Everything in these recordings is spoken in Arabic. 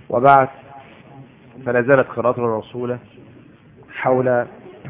وبعد، فلا زالت قراءتنا موصولة حول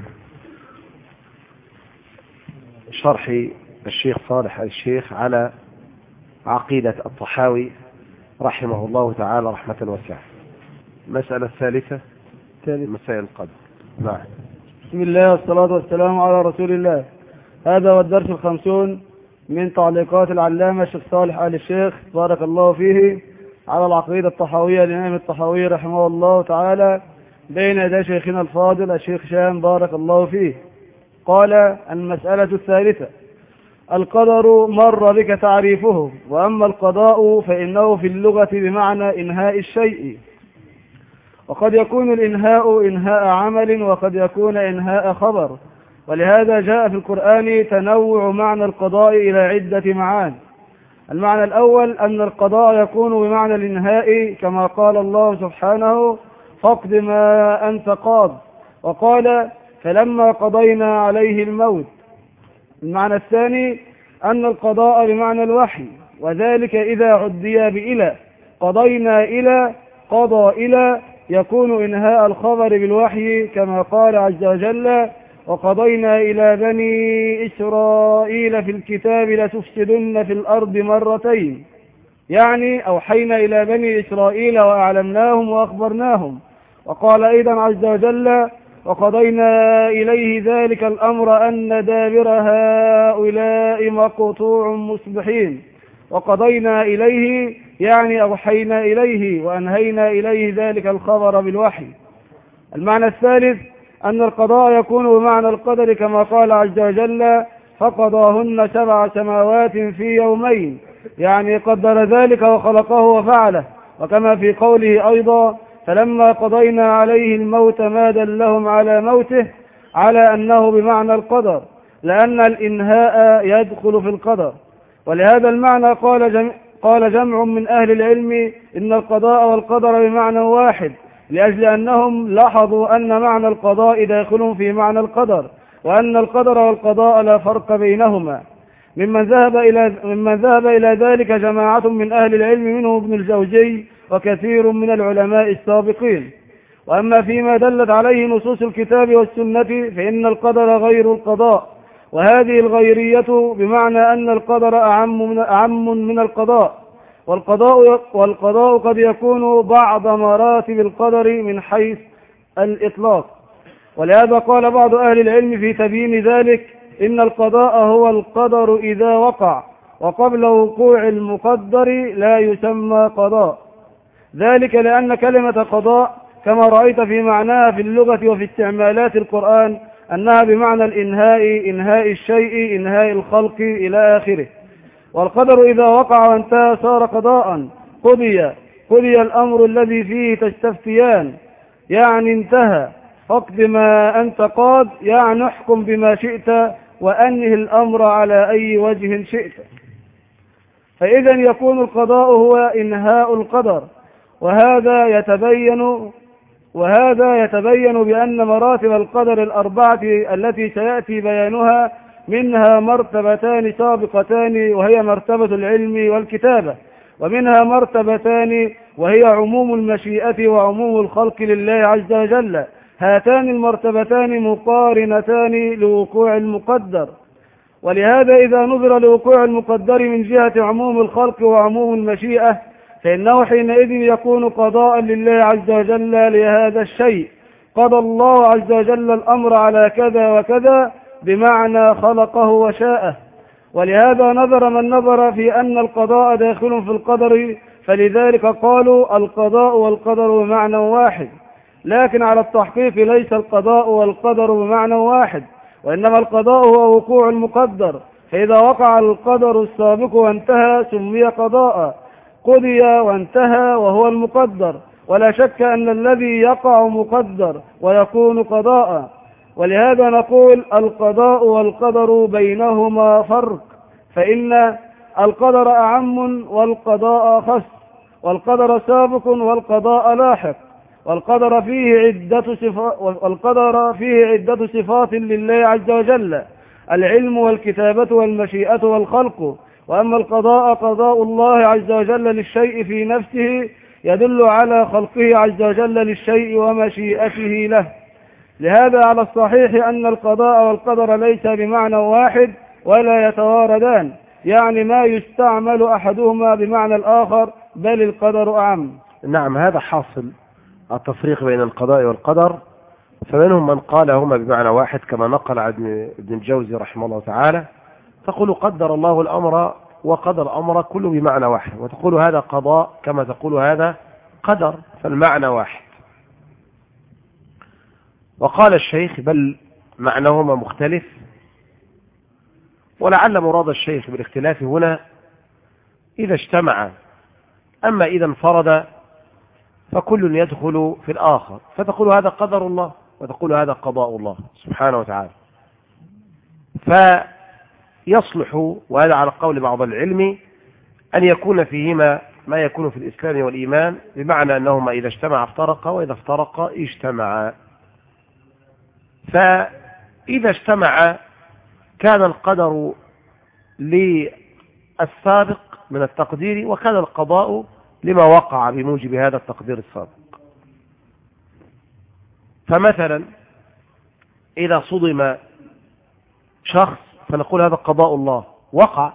شرح الشيخ صالح الشيخ على عقيدة الطحاوي رحمه الله تعالى رحمة واسعة. المسألة الثالثة مسائل القدر. نعم. بسم الله والصلاة والسلام على رسول الله. هذا هو الدرس 50 من تعليقات العلامة الشيخ صالح آل الشيخ بارك الله فيه على العقيدة الطحاوية للإمام الطحاوي رحمه الله تعالى بين يدي شيخنا الفاضل الشيخ شام بارك الله فيه. قال: المسألة الثالثة: القدر مر بك تعريفه، وأما القضاء فإنه في اللغة بمعنى إنهاء الشيء، وقد يكون الإنهاء إنهاء عمل وقد يكون إنهاء خبر، ولهذا جاء في القرآن تنوع معنى القضاء إلى عدة معان. المعنى الأول أن القضاء يكون بمعنى الإنهاء كما قال الله سبحانه: فاقض ما أنت قاض، وقال: فلما قضينا عليه الموت. المعنى الثاني أن القضاء بمعنى الوحي، وذلك إذا عدي بإلى، قضينا إلى، قضى إلى، يكون إنهاء الخبر بالوحي كما قال عز وجل: وقضينا إلى بني إسرائيل في الكتاب لتفسدن في الأرض مرتين، يعني أوحينا إلى بني إسرائيل وأعلمناهم وأخبرناهم. وقال أيضا عز وجل: وقضينا إليه ذلك الأمر أن دابر هؤلاء مقطوع مصبحين. وقضينا إليه يعني أوحينا إليه وأنهينا إليه ذلك الخبر بالوحي. المعنى الثالث أن القضاء يكون بمعنى القدر كما قال عز وجل: فقضاهن 7 سماوات في يومين، يعني قدر ذلك وخلقه وفعله. وكما في قوله أيضا: فلما قضينا عليه الموت ما دلهم على موته، على أنه بمعنى القدر، لأن الإنهاء يدخل في القدر. ولهذا المعنى قال جمع من أهل العلم إن القضاء والقدر بمعنى واحد، لأجل أنهم لاحظوا أن معنى القضاء داخل في معنى القدر، وأن القدر والقضاء لا فرق بينهما. ممن ذهب إلى ذلك جماعة من أهل العلم منهم ابن الجوزي وكثير من العلماء السابقين. وأما فيما دلت عليه نصوص الكتاب والسنة فإن القدر غير القضاء، وهذه الغيرية بمعنى أن القدر أعم من القضاء، والقضاء قد يكون بعض مراتب القدر من حيث الإطلاق. ولهذا قال بعض أهل العلم في تبيين ذلك: إن القضاء هو القدر إذا وقع، وقبل وقوع المقدر لا يسمى قضاء. ذلك لأن كلمة قضاء كما رأيت في معناها في اللغة وفي استعمالات القرآن أنها بمعنى الإنهاء، إنهاء الشيء، إنهاء الخلق إلى آخره. والقدر إذا وقع وانتهى صار قضاء، قضي الأمر الذي فيه تستفتيان، يعني انتهى. فاقض ما أنت قاض، يعني احكم بما شئت وأنهي الأمر على أي وجه شئت. فإذا يكون القضاء هو إنهاء القدر، وهذا يتبين بأن مراتب القدر الأربعة التي سيأتي بيانها منها مرتبتان سابقتان، وهي مرتبة العلم والكتابة، ومنها مرتبتان وهي عموم المشيئة وعموم الخلق لله عز وجل. هاتان المرتبتان مقارنتان لوقوع المقدر. ولهذا إذا نظر لوقوع المقدر من جهة عموم الخلق وعموم المشيئة فإنه حينئذ يكون قضاء لله عز وجل لهذا الشيء. قضى الله عز وجل الأمر على كذا وكذا بمعنى خلقه وشاءه. ولهذا نظر من نظر في أن القضاء داخل في القدر، فلذلك قالوا القضاء والقدر بمعنى واحد. لكن على التحقيق ليس القضاء والقدر بمعنى واحد، وإنما القضاء هو وقوع المقدر. فإذا وقع القدر السابق وانتهى سمي قضاء، قضي وانتهى وهو المقدر. ولا شك أن الذي يقع مقدر ويكون قضاء. ولهذا نقول القضاء والقدر بينهما فرق، فإن القدر أعم والقضاء خص، والقدر سابق والقضاء لاحق. والقدر فيه عدة صفات لله عز وجل: العلم والكتابة والمشيئة والخلق. وأما القضاء قضاء الله عز وجل للشيء في نفسه، يدل على خلقه عز وجل للشيء ومشيئته له. لهذا على الصحيح أن القضاء والقدر ليس بمعنى واحد ولا يتواردان، يعني ما يستعمل أحدهما بمعنى الآخر، بل القدر أعم. نعم، هذا حاصل التفريق بين القضاء والقدر، فمنهم من قال هما بمعنى واحد كما نقل عن ابن الجوزي رحمه الله تعالى، تقول قدر الله الأمر وقدر الأمر كله بمعنى واحد، وتقول هذا قضاء كما تقول هذا قدر، فالمعنى واحد. وقال الشيخ بل معناهما مختلف، ولعل مراد الشيخ بالاختلاف هنا إذا اجتمع، أما إذا انفرد فكل يدخل في الآخر، فتقول هذا قدر الله وتقول هذا قضاء الله سبحانه وتعالى. فيصلح، وهذا على قول بعض العلم، أن يكون فيهما ما يكون في الإسلام والإيمان، بمعنى أنهما إذا اجتمع افترقا وإذا افترقا اجتمعا. فإذا اجتمع كان القدر للسابق من التقدير، وكان القضاء لما وقع بموجب هذا التقدير السابق. فمثلا إذا صدم شخص فنقول هذا قضاء الله وقع،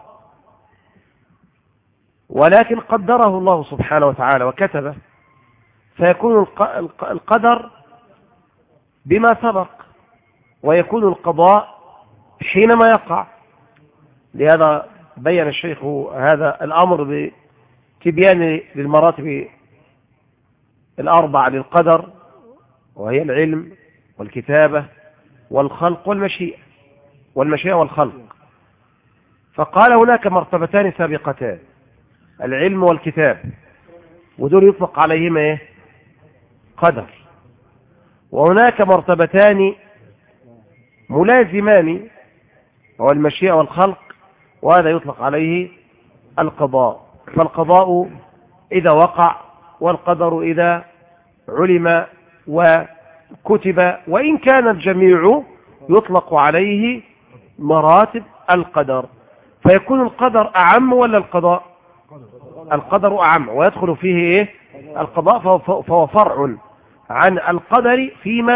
ولكن قدره الله سبحانه وتعالى وكتبه، فيكون القدر بما سبق، ويكون القضاء حينما يقع. لهذا بين الشيخ هذا الأمر بتبيان للمراتب الأربع للقدر، وهي العلم والكتابة والخلق والمشيئة والخلق. فقال هناك مرتبتان سابقتان، العلم والكتاب، ودول يطلق عليهما قدر. وهناك مرتبتان ملازمان، وهو المشيئة والخلق، وهذا يطلق عليه القضاء. فالقضاء إذا وقع، والقدر إذا علم وكتب، وإن كان الجميع يطلق عليه مراتب القدر. فيكون القدر أعم ولا القضاء؟ القدر أعم، ويدخل فيه القضاء، فهو فرع عن القدر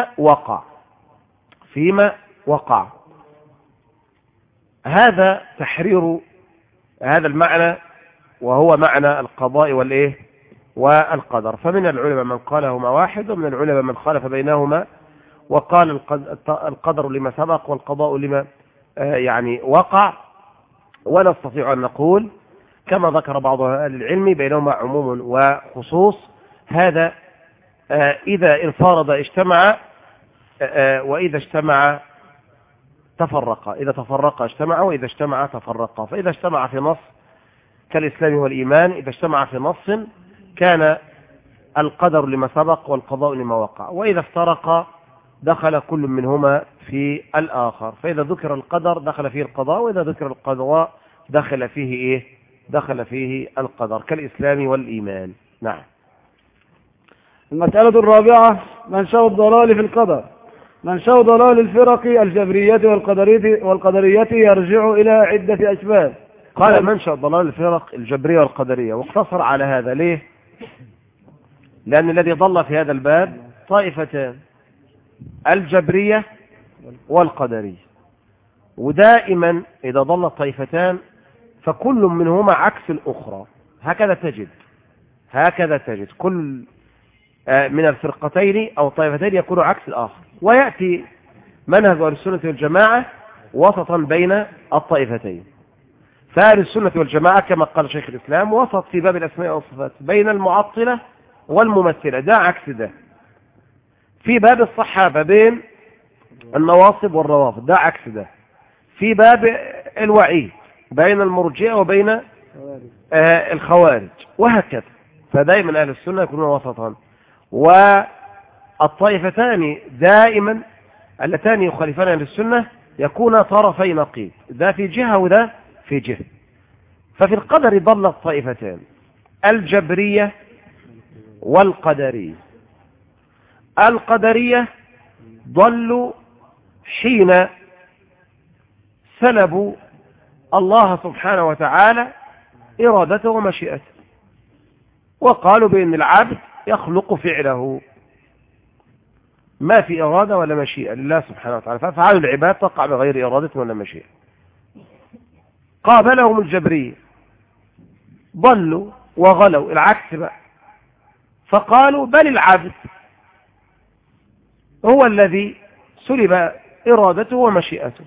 فيما وقع. هذا تحرير هذا المعنى، وهو معنى القضاء والقدر. فمن العلماء من قالهما واحد، ومن العلماء من خالف بينهما وقال القدر لما سبق والقضاء لما وقع. ونستطيع أن نقول كما ذكر بعض أهل العلم بينهما عموم وخصوص. هذا إذا انفرد اجتمع، وإذا اجتمع تفرق، إذا تفرق اجتمع، وإذا اجتمع تفرق. فإذا اجتمع في نص كالإسلام والإيمان، إذا اجتمع في نص كان القدر لما سبق والقضاء لما وقع، وإذا افترق دخل كل منهما في الآخر. فإذا ذكر القدر دخل فيه القضاء، وإذا ذكر القضاء دخل فيه القدر كالإسلام والإيمان. نعم. المسألة الرابعة منشأ الضلال في القدر. منشأ ضلال الفرق الجبرية والقدرية يرجع إلى عدة أسباب. قال منشأ ضلال الفرق الجبرية والقدرية، واقتصر على هذا. ليه؟ لأن الذي ضل في هذا الباب طائفتان، الجبرية والقدرية. ودائما إذا ضل الطائفتان فكل منهما عكس الأخرى، هكذا تجد كل من الفرقتين أو الطائفتين يكون عكس الآخر. ويأتي منهج أهل السنة والجماعة وسطا بين الطائفتين. فأهل السنة والجماعة كما قال شيخ الإسلام وسط في باب الأسماء والصفات بين المعطلة والممثلة، ده عكس ده. في باب الصحابة بين النواصب والروافض، ده عكس ده. في باب الوعيد بين المرجئة وبين الخوارج، وهكذا. فدائما أهل السنة يكونون وسطا. والطائفتان دائما اللتان يخالفان أهل السنة يكون طرفي نقيض، ده في جهة وده في جهة. ففي القدر ضل الطائفتان، الجبرية والقدرية. القدرية ضلوا حين سلبوا الله سبحانه وتعالى إرادته ومشيئته. وقالوا بأن العبد يخلق فعله، ما في إرادة ولا مشيئة لله سبحانه وتعالى، فأفعال العباد تقع بغير إرادة ولا مشيئة. قابلهم الجبرية، ضلوا وغلوا العكس بقى، فقالوا بل العبد هو الذي سلب إرادته ومشيئته،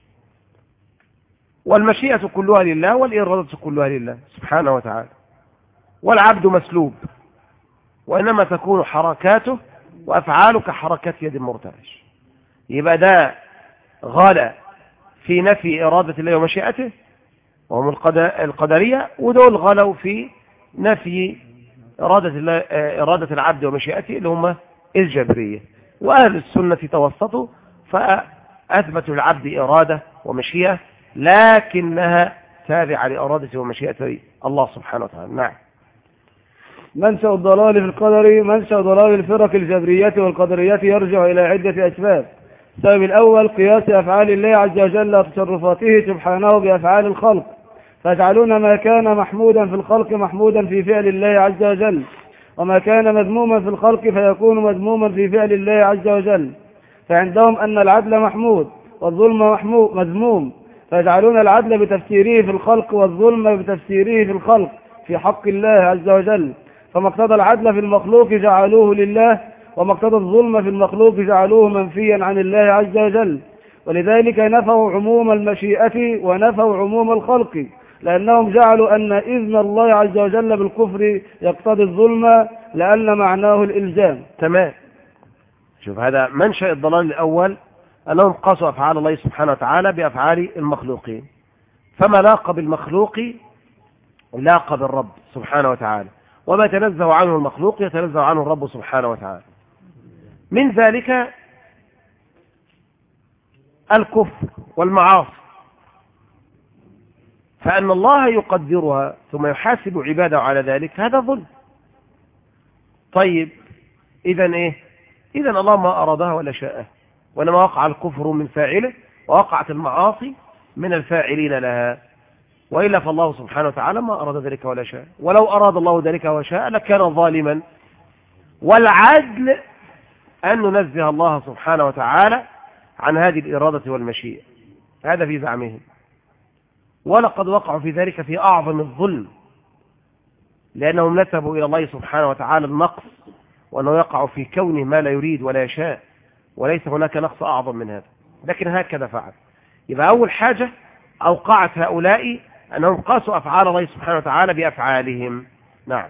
والمشيئة كلها لله والإرادة كلها لله سبحانه وتعالى، والعبد مسلوب، وإنما تكون حركاته وأفعاله كحركات يد المرتعش. يبقى ده غلا في نفي إرادة الله ومشيئته وهم القدرية، ودول غلوا في نفي إرادة العبد ومشيئته اللي هم الجبرية. وأهل السنة توسطوا فأثبتوا العبد إرادة ومشيئة، لكنها تابعة لإرادة ومشيئة الله سبحانه وتعالى. نعم. منشأ الضلال في القدر. منشأ ضلال الفرق الجبرية والقدرية يرجع إلى عدة أسباب. السبب الأول قياس أفعال الله عز وجل وتصرفاته سبحانه بأفعال الخلق، فيجعلون ما كان محمودا في الخلق محمودا في فعل الله عز وجل، وما كان مذموما في الخلق فيكون مذموما في فعل الله عز وجل. فعندهم أن العدل محمود والظلم مذموم، فيجعلون العدل بتفسيره في الخلق والظلم بتفسيره في الخلق في حق الله عز وجل. فما اقتضى العدل في المخلوق جعلوه لله، وما اقتضى الظلم في المخلوق جعلوه منفيا عن الله عز وجل. ولذلك نفوا عموم المشيئة ونفوا عموم الخلق، لأنهم جعلوا أن إذن الله عز وجل بالكفر يقتضي الظلم، لأن معناه الإلزام. تمام. شوف، هذا منشأ الضلال الأول، أنهم قاسوا أفعال الله سبحانه وتعالى بأفعال المخلوقين، فما لاق بالمخلوق لاق بالرب سبحانه وتعالى، وما تنزه عنه المخلوق يتنزه عنه الرب سبحانه وتعالى. من ذلك الكفر والمعاصي، فأن الله يقدرها ثم يحاسب عباده على ذلك هذا ظلم. طيب إذن إيه؟ إذن الله ما أرادها ولا شاءه، وإنما وقع الكفر من فاعله ووقعت المعاصي من الفاعلين لها، وإلا فالله سبحانه وتعالى ما أراد ذلك ولا شاء، ولو أراد الله ذلك وشاء لكان ظالما. والعدل أن ننزه الله سبحانه وتعالى عن هذه الإرادة والمشيئة، هذا في زعمهم، ولقد وقعوا في ذلك في أعظم الظلم، لأنهم نسبوا إلى الله سبحانه وتعالى النقص، وأنه يقع في كونه ما لا يريد ولا يشاء، وليس هناك نقص أعظم من هذا، لكن هكذا فعل. يبقى أول حاجة أوقعت هؤلاء أنهم قاسوا أفعال الله سبحانه وتعالى بأفعالهم. نعم.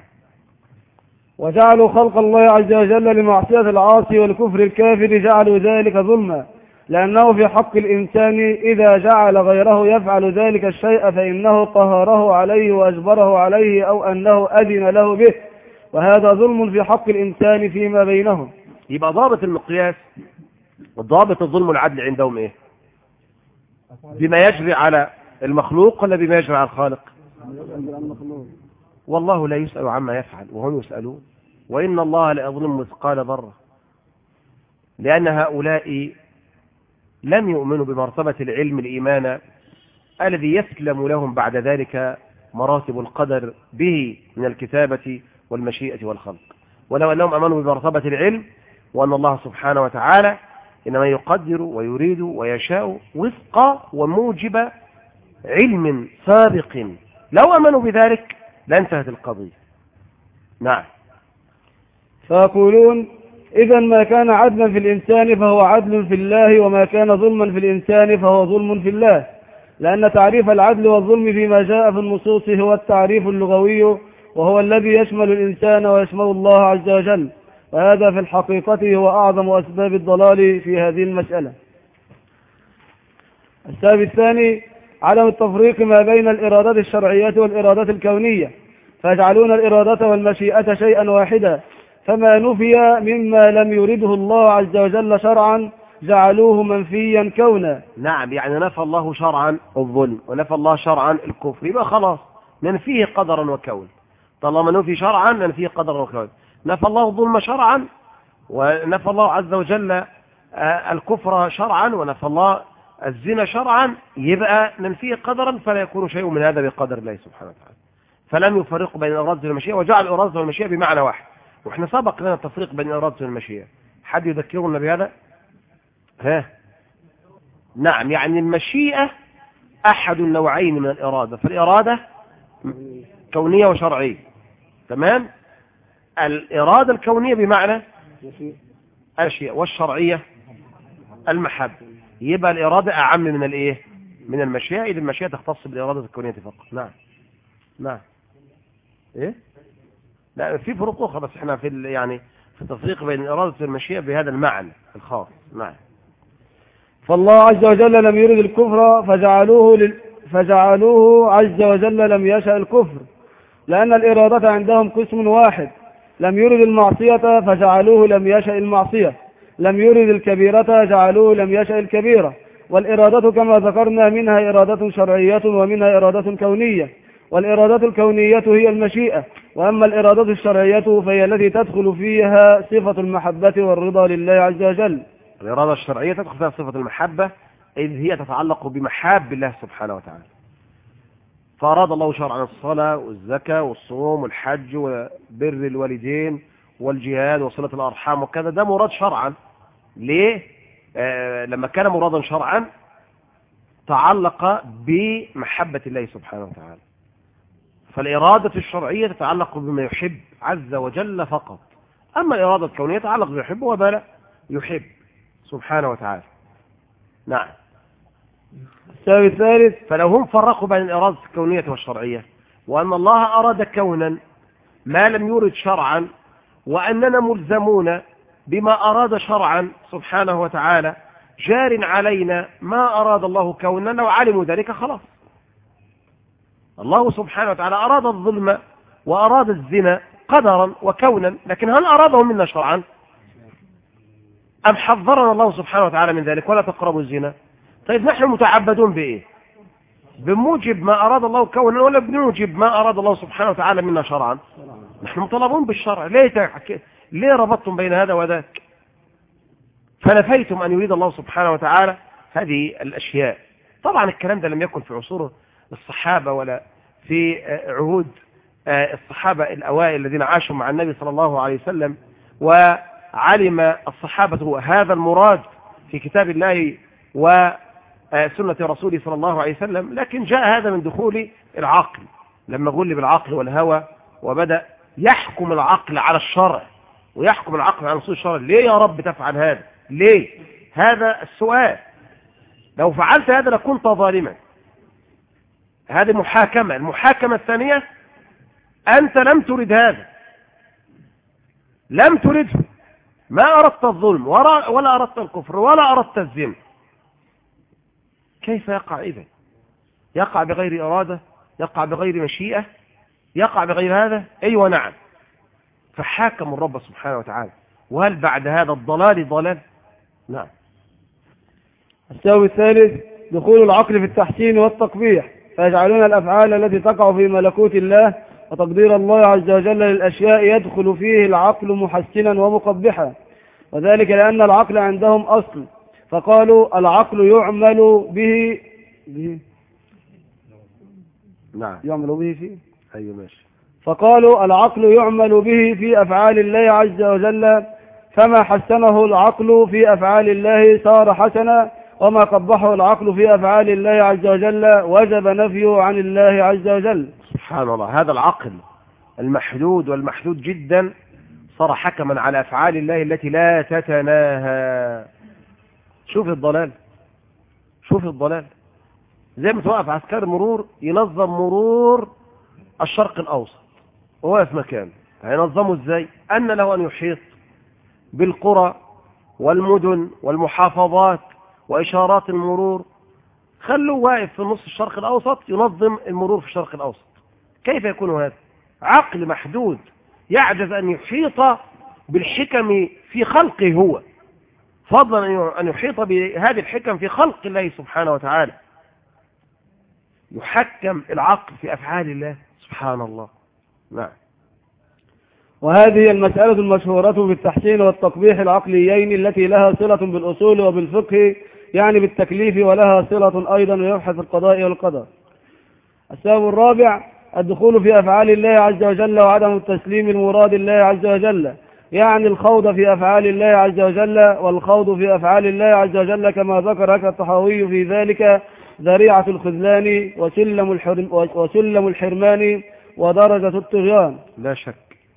وجعلوا خلق الله عز وجل لمعصية العاصي والكفر الكافر جعلوا ذلك ظلما، لأنه في حق الإنسان إذا جعل غيره يفعل ذلك الشيء فإنه قهره عليه وأجبره عليه أو أنه أذن له به، وهذا ظلم في حق الإنسان فيما بينهم. يبقى ضابط المقياس وضابط الظلم والعدل عندهم إيه؟ بما يجري على المخلوق ولا بما يجري على الخالق؟ والله لا يسأل عما يفعل وهم يسألون، وإن الله لا يظلم مثقال ذرة، لأن هؤلاء لم يؤمنوا بمرتبة العلم الإيمان الذي يسلم لهم بعد ذلك مراتب القدر به من الكتابة والمشيئة والخلق. ولو أنهم أمنوا بمرتبة العلم وأن الله سبحانه وتعالى إنما يقدر ويريد ويشاء وفق وموجب علم سابق، لو أمنوا بذلك لانتهت القضية. نعم. فيقولون إذا ما كان عدلا في الإنسان فهو عدل في الله، وما كان ظلما في الإنسان فهو ظلم في الله، لأن تعريف العدل والظلم فيما جاء في النصوص هو التعريف اللغوي، وهو الذي يشمل الإنسان ويشمل الله عز وجل، وهذا في الحقيقة هو أعظم أسباب الضلال في هذه المسألة. السبب الثاني عدم التفريق ما بين الإرادات الشرعية والإرادات الكونية، فيجعلون الإرادة والمشيئة شيئا واحدا، فما نفي مما لم يرده الله عز وجل شرعا جعلوه منفيا كونا. نعم، يعني نفى الله شرعا الظلم ونفى الله شرعا الكفر، يبقى خلاص ننفيه قدرا وكون. طالما نفي شرعا ننفيه قدرا وكون. نفى الله الظلم شرعا ونفى الله عز وجل الكفر شرعا ونفى الله الزنا شرعا، يبقى ننفيه قدرا، فلا يكون شيء من هذا بقدر الله سبحانه وتعالى. فلم يفرقوا بين الإرادة والمشيئة وجعل الإرادة والمشيئة بمعنى واحد. وإحنا سبق لنا التفريق بين الإرادة والمشيئة. حد يذكرنا بهذا؟ نعم، يعني المشيئة أحد النوعين من الإرادة، فالإرادة كونية وشرعية. تمام؟ الإرادة الكونية بمعنى الأشياء، والشرعية المحبة. يبقى الإرادة أعم من الإيه؟ من المشيئة، إذا المشيئة تختص بالإرادة الكونية فقط. نعم. إيه؟ لا، في فروق أخرى، بس إحنا في التفريق بين الإرادة والمشيئة بهذا المعنى الخاص. نعم. فالله عز وجل لم يرد الكفر فجعلوه عز وجل لم يشأ الكفر، لأن الإرادة عندهم قسم واحد. لم يرد المعصية فجعلوه لم يشأ المعصية، لم يرد الكبيرة جعلوه لم يشأ الكبيرة. والإرادة كما ذكرنا منها إرادة شرعية ومنها إرادة كونية، والإرادة الكونية هي المشيئة، وأما الإرادة الشرعية فهي التي تدخل فيها صفة المحبة والرضا لله عز وجل. الإرادة الشرعية تدخل فيها صفة المحبة، إذ هي تتعلق بمحاب الله سبحانه وتعالى. فأراد الله شرعا الصلاة والزكاة والصوم والحج وبر الوالدين والجهاد وصلة الأرحام وكذا، ده مراد شرعا. ليه؟ لما كان مرادا شرعا تعلق بمحبة الله سبحانه وتعالى. فالإرادة الشرعية تتعلق بما يحب عز وجل فقط، أما الإرادة الكونية تتعلق بما يحب وما يحب سبحانه وتعالى. نعم. السبب الثالث، فلو هم فرقوا بين الإرادة الكونية والشرعية، وأن الله أراد كونا ما لم يرد شرعا، وأننا ملزمون بما أراد شرعا سبحانه وتعالى، جار علينا ما أراد الله كونا، لو علموا ذلك خلاص. الله سبحانه وتعالى أراد الظلم وأراد الزنا قدرا وكونا، لكن هل أراده منا شرعا؟ أم حذرنا الله سبحانه وتعالى من ذلك ولا تقربوا الزنا؟ طيب نحن متعبدون بإيه؟ بموجب ما أراد الله كونا ولا بموجب ما أراد الله سبحانه وتعالى منا شرعا؟ نحن مطالبون بالشرع. ليه ربطتم بين هذا وذاك؟ فنفيتم أن يريد الله سبحانه وتعالى هذه الأشياء. طبعا الكلام ده لم يكن في عصور الصحابة ولا في عهود الصحابة الأوائل الذين عاشوا مع النبي صلى الله عليه وسلم، وعلم الصحابة هذا المراد في كتاب الله وسنة رسوله صلى الله عليه وسلم، لكن جاء هذا من دخول العقل، لما غلب العقل والهوى وبدأ يحكم العقل على الشرع ويحكم العقل على نصوص الشرع. ليه يا رب تفعل هذا؟ ليه؟ هذا السؤال. لو فعلت هذا لكنت ظالما. هذه محاكمة. المحاكمة الثانية، أنت لم ترد هذا، لم ترده، ما أردت الظلم ولا أردت الكفر ولا أردت الزنا، كيف يقع إذن؟ يقع بغير إرادة، يقع بغير مشيئة، يقع بغير هذا. أيوة نعم. فحاكم الرب سبحانه وتعالى. وهل بعد هذا الضلال ضلال؟ نعم. السبب الثالث، دخول العقل في التحسين والتقبيح، فيجعلون الأفعال التي تقع في ملكوت الله وتقدير الله عز وجل للأشياء يدخل فيه العقل محسنا ومقبحا، وذلك لأن العقل عندهم أصل، فقالوا العقل يعمل به نعم يعمل به فيه. أيوة ماشي. فقالوا العقل يعمل به في أفعال الله عز وجل، فما حسنه العقل في أفعال الله صار حسنا، وما قبحه العقل في أفعال الله عز وجل وجب نفيه عن الله عز وجل. سبحان الله. هذا العقل المحدود والمحدود جدا صار حكما على أفعال الله التي لا تتناهى. شوف الضلال، شوف الضلال. زي ما توقف عسكري مرور ينظم مرور الشرق الأوسط وهو في مكان، هينظمه ازاي؟ أن له أن يحيط بالقرى والمدن والمحافظات وإشارات المرور. خلوه واقف في نص الشرق الأوسط ينظم المرور في الشرق الأوسط. كيف يكون هذا؟ عقل محدود يعجز أن يحيط بالحكم في خلقه هو، فضلا أن يحيط بهذه الحكم في خلق الله سبحانه وتعالى. يحكم العقل في أفعال الله. سبحان الله. نعم. وهذه المسألة المشهورة بالتحسين والتقبيح العقليين التي لها صلة بالأصول وبالفقه، يعني بالتكليف، ولها صلة أيضا ويبحث القضاء والقدر. السبب الرابع، الدخول في أفعال الله عز وجل وعدم التسليم المراد الله عز وجل، يعني الخوض في أفعال الله عز وجل، والخوض في أفعال الله عز وجل كما ذكر الطحاوي في ذلك ذريعة الخذلان وسلم الحرمان ودرجة الطغيان. لا شك.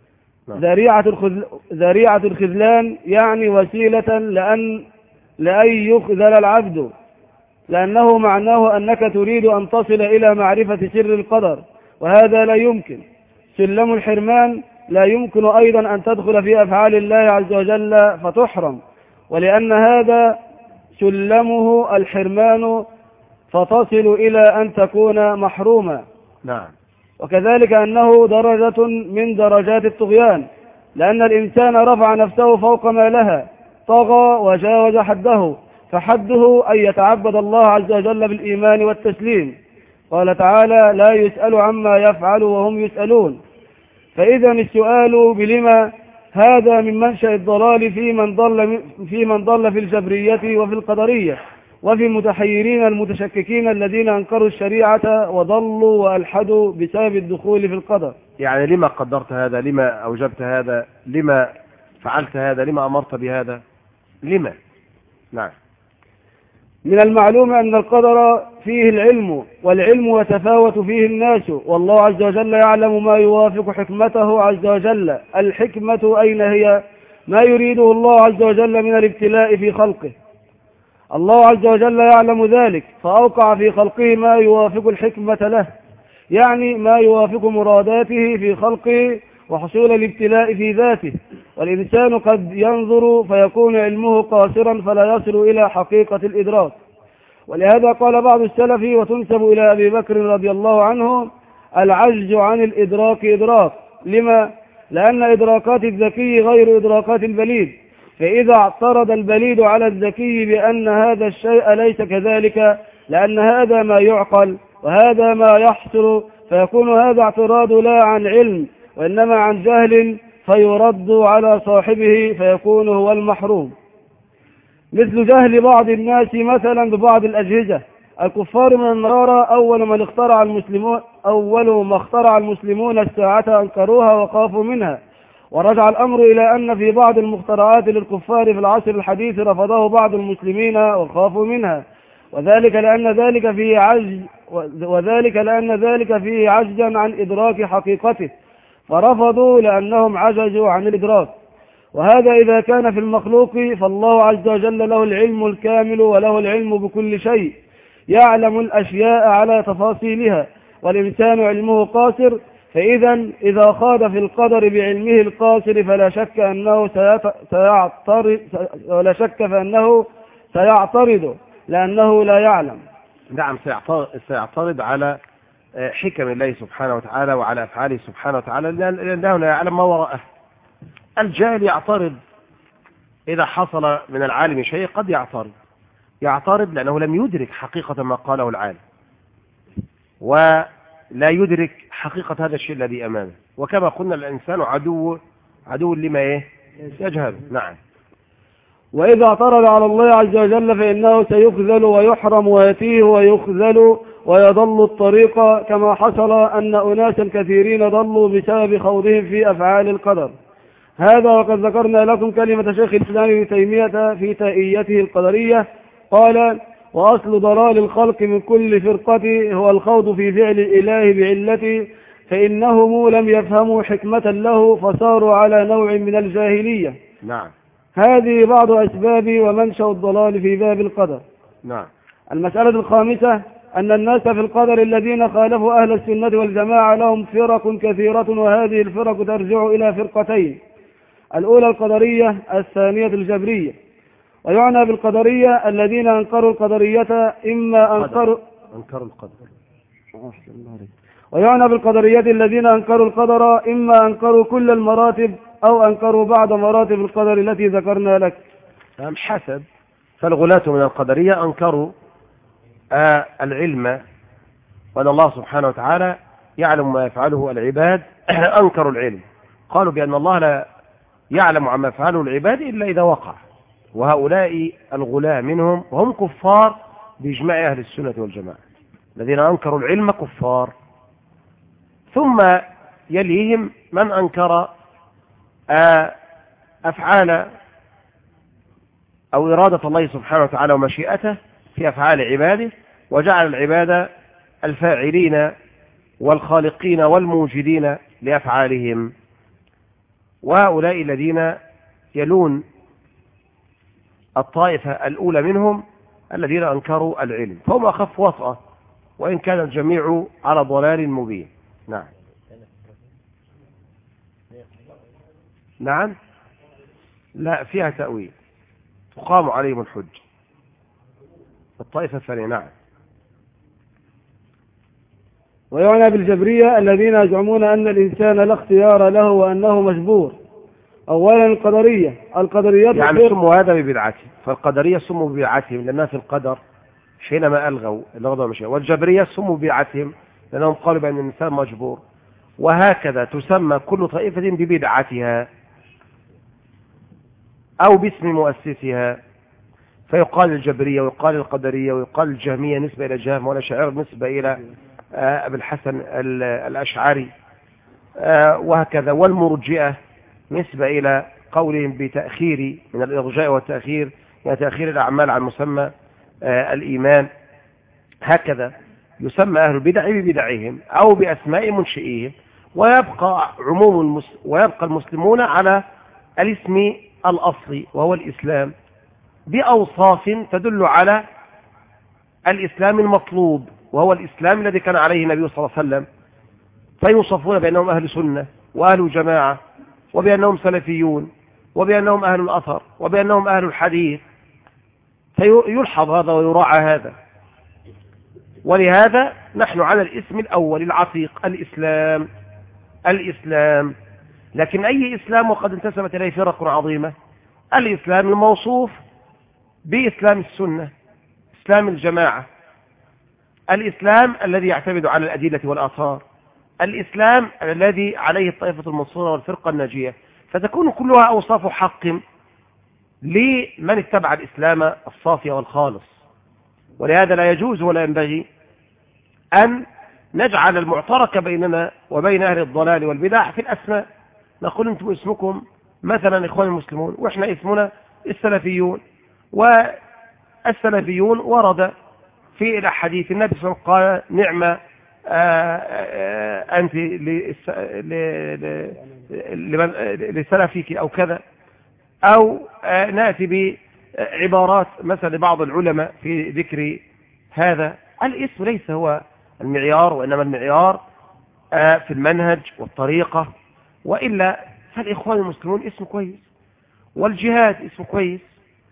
ذريعة الخذلان يعني وسيلة لأن يخذل العبد، لأنه معناه أنك تريد أن تصل إلى معرفة سر القدر، وهذا لا يمكن. سلم الحرمان لا يمكن أيضا أن تدخل في أفعال الله عز وجل فتحرم، ولأن هذا سلمه الحرمان فتصل إلى أن تكون محروما. نعم. وكذلك أنه درجة من درجات الطغيان، لأن الإنسان رفع نفسه فوق ما لها، طغى وجاوز حده، فحده أن يتعبد الله عز وجل بالإيمان والتسليم. قال تعالى: لا يسأل عما يفعل وهم يسألون. فإذا السؤال بلما هذا من منشأ الضلال في من ضل في الجبرية وفي القدرية، وفي المتحيرين المتشككين الذين أنكروا الشريعة وضلوا وألحدوا بسبب الدخول في القدر. يعني لما قدرت هذا؟ لما أوجبت هذا؟ لما فعلت هذا؟ لما أمرت بهذا؟ لما؟ نعم. من المعلوم أن القدر فيه العلم، والعلم يتفاوت فيه الناس، والله عز وجل يعلم ما يوافق حكمته عز وجل. الحكمة أين هي؟ ما يريده الله عز وجل من الابتلاء في خلقه. الله عز وجل يعلم ذلك، فأوقع في خلقه ما يوافق الحكمة له، يعني ما يوافق مراداته في خلقه وحصول الابتلاء في ذاته. والإنسان قد ينظر فيكون علمه قاصرا فلا يصل إلى حقيقة الإدراك. ولهذا قال بعض السلف وتنسب إلى أبي بكر رضي الله عنه: العجز عن الإدراك إدراك. لما؟ لأن إدراكات الذكي غير إدراكات البليد، فإذا اعترض البليد على الذكي بأن هذا الشيء ليس كذلك، لأن هذا ما يعقل وهذا ما يحصل، فيكون هذا اعتراض لا عن علم وإنما عن جهل، فيرد على صاحبه فيكون هو المحروم. مثل جهل بعض الناس مثلا ببعض الأجهزة. الكفار من النصارى أول ما اخترع المسلمون الساعة أنكروها وخافوا منها، ورجع الأمر إلى أن في بعض المخترعات للكفار في العصر الحديث رفضه بعض المسلمين وخافوا منها، وذلك لأن ذلك فيه عجزا عن إدراك حقيقته، فرفضوا لأنهم عجزوا عن الإدراك. وهذا إذا كان في المخلوق، فالله عز وجل له العلم الكامل وله العلم بكل شيء، يعلم الأشياء على تفاصيلها، والإنسان علمه قاصر. إذا خاض في القدر بعلمه القاصر فلا شك فأنه سيعترض لأنه لا يعلم. نعم، سيعترض على حكم الله سبحانه وتعالى وعلى أفعاله سبحانه وتعالى، لأنه لا يعلم ما وراءه. الجاهل يعترض إذا حصل من العالم شيء، قد يعترض لأنه لم يدرك حقيقة ما قاله العالم، ولا يدرك حقيقة هذا الشيء الذي أمامه. وكما قلنا الإنسان عدو لما يجهل. نعم. وإذا اعترض على الله عز وجل فإنه سيخذل ويحرم ويتيه ويخذل ويضل الطريق، كما حصل أن أناسا كثيرين ضلوا بسبب خوضهم في أفعال القدر. هذا وقد ذكرنا لكم كلمة شيخ الإسلام ابن تيمية في تائيته القدرية، قال: وأصل ضلال الخلق من كل فرقة هو الخوض في فعل الإله بعلته، فإنهم لم يفهموا حكمة له فصاروا على نوع من الجاهلية. نعم. هذه بعض أسباب ومنشأ الضلال في باب القدر. نعم. المسألة الخامسة أن الناس في القدر الذين خالفوا أهل السنة والجماعة لهم فرق كثيرة، وهذه الفرق ترجع إلى فرقتين: الأولى القدرية، الثانية الجبرية. ويعنى بالقدرية الذين أنكروا القدرية إما أنكروا القدر. ويعنى بالقدرية الذين أنكروا القدر إما أنكروا كل المراتب أو أنكروا بعض مراتب القدر التي ذكرنا لك. حسب. فالغلاة من القدرية أنكروا العلم، وأن الله سبحانه وتعالى يعلم ما يفعله العباد. أنكروا العلم، قالوا بأن الله لا يعلم عما يفعله العباد إلا إذا وقع. وهؤلاء الغلاة منهم هم كفار بإجماع أهل السنة والجماعة. الذين أنكروا العلم كفار. ثم يليهم من أنكر أفعال أو إرادة الله سبحانه وتعالى ومشيئته في أفعال عباده، وجعل العباد الفاعلين والخالقين والموجدين لأفعالهم، وهؤلاء الذين يلون الطائفة الأولى منهم الذين أنكروا العلم، فهم أخف وطأة وإن كان الجميع على ضلال مبين. نعم نعم، لا فيها تأويل، تقام عليهم الحج. الطائفة الثانية. نعم. ويعنى بالجبرية الذين يزعمون أن الإنسان لا اختيار له وأنه مجبور. أولا القدرية يعني سموا هذا ببدعته، فالقدرية سموا ببدعتهم لأنها في القدر حينما ألغوا المشيئة، والجبرية سموا ببدعتهم لأنهم قالوا بأن الإنسان مجبور، وهكذا تسمى كل طائفة ببدعتها أو باسم مؤسسها، فيقال الجبرية ويقال القدرية ويقال الجهمية نسبة إلى جهم، والأشاعرة نسبة إلى أبي الحسن الأشعري، وهكذا، والمرجئة نسبة إلى قولهم بتأخير من الإرجاء والتأخير، يعني تأخير الأعمال عن مسمى الإيمان. هكذا يسمى أهل البدع ببدعهم أو بأسماء منشئيهم، ويبقى ويبقى المسلمون على الاسم الأصلي وهو الإسلام بأوصاف تدل على الإسلام المطلوب وهو الإسلام الذي كان عليه النبي صلى الله عليه وسلم، فيوصفون بأنهم أهل سنة وأهل جماعة وبأنهم سلفيون وبأنهم أهل الأثر وبأنهم أهل الحديث، فيلحظ هذا ويراعى هذا. ولهذا نحن على الاسم الأول العتيق الإسلام. لكن أي إسلام وقد انتسبت إليه فرق عظيمة؟ الإسلام الموصوف بإسلام السنة، إسلام الجماعة، الإسلام الذي يعتمد على الأدلة والآثار، الإسلام الذي عليه الطائفة المنصورة والفرقة الناجية، فتكون كلها أوصاف حق لمن اتبع الإسلام الصافي والخالص. ولهذا لا يجوز ولا ينبغي أن نجعل المعترك بيننا وبين أهل الضلال والبدع في الأسماء، نقول أنتم اسمكم مثلا إخوان المسلمون وإحنا اسمنا السلفيون، والسلفيون ورد في الحديث النبي صلى الله عليه وسلم قال نعمة أنت لسلفك أو كذا، أو نأتي بعبارات مثلا بعض العلماء في ذكر هذا. الاسم ليس هو المعيار، وإنما المعيار في المنهج والطريقة، وإلا فالإخوان المسلمون اسم كويس، والجهاد اسم كويس،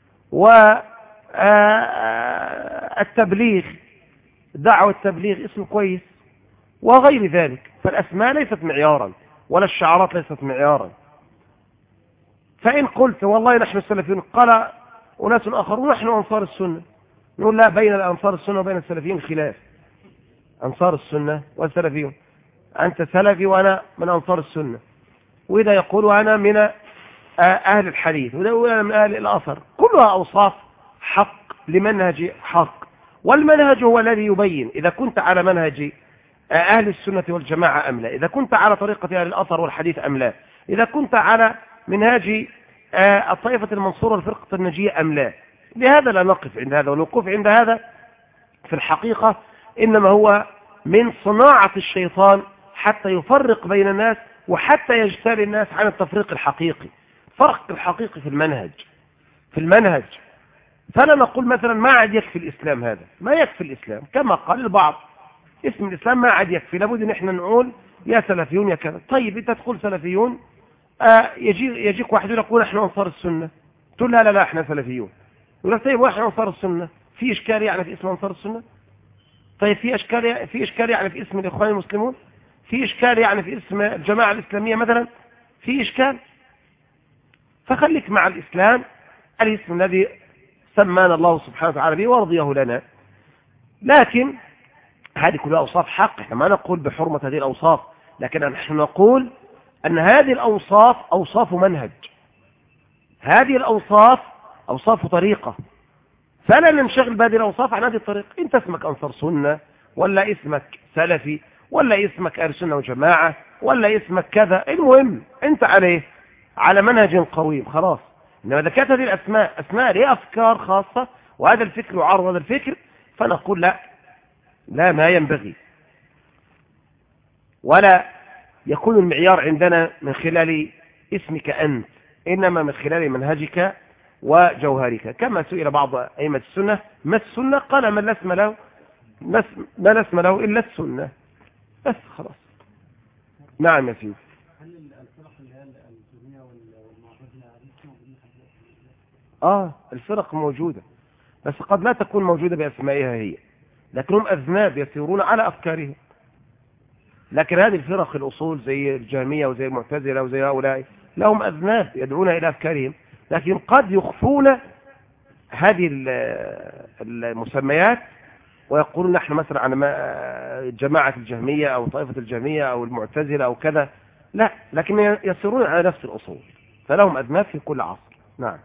والتبليغ دعوة التبليغ اسم كويس، وغير ذلك. فالأسماء ليست معيارا ولا الشعارات ليست معيارا. فإن قلت والله نحن السلفيون، قال أناس آخرون نحن أنصار السنة، نقول لا، بين الأنصار السنة وبين السلفيين خلاف. أنصار السنة والسلفيون، أنت سلفي وأنا من أنصار السنة، وإذا يقول أنا من أهل الحديث، وإذا يقول أنا من أهل الأثر، كلها أوصاف حق لمنهج حق، والمنهج هو الذي يبين إذا كنت على منهج أهل السنة والجماعة أم لا، إذا كنت على طريقة أهل الأثر والحديث أم لا، إذا كنت على منهاج الطائفة المنصورة والفرقة الناجية أم لا. لهذا لا نقف عند هذا، والوقوف عند هذا في الحقيقة إنما هو من صناعة الشيطان حتى يفرق بين الناس وحتى يجتال الناس عن التفريق الحقيقي. فرق الحقيقي في المنهج. فلا نقول مثلا ما عاد يكفي الإسلام، هذا ما يكفي الإسلام كما قال البعض، اسم الإسلام ما عاد يكفي، لابد ان احنا نقول يا سلفيون يا كذا. طيب انت تقول سلفيون، يجيك واحد يقول احنا انصار السنة، تقول لا احنا سلفيون، يقول لك طيب واحنا انصار السنة، في اشكال يعني في اسم انصار السنة؟ طيب في اشكال يعني في اسم الاخوان المسلمون؟ في اشكال يعني في اسم الجماعة الاسلامية مثلا؟ في اشكال؟ فخليك مع الاسلام، الاسم الذي سمانا الله سبحانه وتعالى به ورضيه لنا. لكن هذه كلها أوصاف حق، احنا ما نقول بحرمة هذه الأوصاف، لكن نحن نقول أن هذه الأوصاف أوصاف منهج، هذه الأوصاف أوصاف طريقة، فلا ننشغل بهذه الأوصاف عن هذه الطريقة. انت اسمك أنصار سنة ولا اسمك سلفي ولا اسمك أهل السنة وجماعة، ولا اسمك كذا، المهم أنت عليه على منهج قويم خلاص. إنما إذا كانت هذه الأسماء أسماء لها أفكار خاصة وهذا الفكر يعارض هذا الفكر، فنقول لا ما ينبغي. ولا يكون المعيار عندنا من خلال اسمك أنت، إنما من خلال منهجك وجوهرك. كما سئل بعض أئمة السنة ما السنة؟ قال من لا اسم له إلا السنة، بس خلاص. نعم يا سيدي. هل الفرق اللي هي السنية والمعتزلة الفرق موجودة، بس قد لا تكون موجودة بأسمائها هي، لكنهم أذناب يسيرون على أفكارهم. لكن هذه الفرق الأصول زي الجهمية وزي المعتزلة وزي هؤلاء لهم أذناب يدعون إلى أفكارهم، لكن قد يخفون هذه المسميات ويقولون نحن مثلا عن جماعة الجهمية أو طائفة الجهمية أو المعتزلة أو كذا، لا، لكن يسيرون على نفس الأصول، فلهم أذناب في كل عصر. نعم.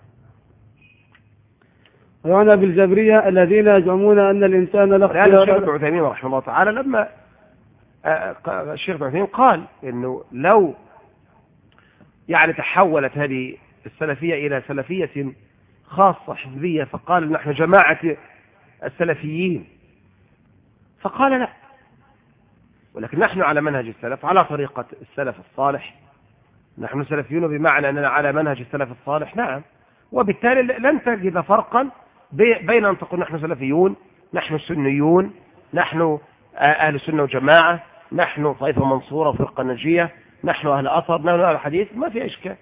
ويعنى بالجبرية الذين يزعمون أن الإنسان لا اختيار. الشيخ ابن عثيمين رحمه الله تعالى لما الشيخ ابن عثيمين قال إنه لو يعني تحولت هذه السلفية إلى سلفية خاصة حزبية فقال نحن جماعة السلفيين، فقال لا، ولكن نحن على منهج السلف على طريقة السلف الصالح، نحن سلفيون بمعنى أننا على منهج السلف الصالح. نعم. وبالتالي لن تجد فرقا بين أن تقول نحن سلفيون، نحن سنيون، نحن أهل السنة وجماعة، نحن طائفة منصورة وفرقة نجية، نحن أهل أثر، نحن أهل حديث، ما في إشكال.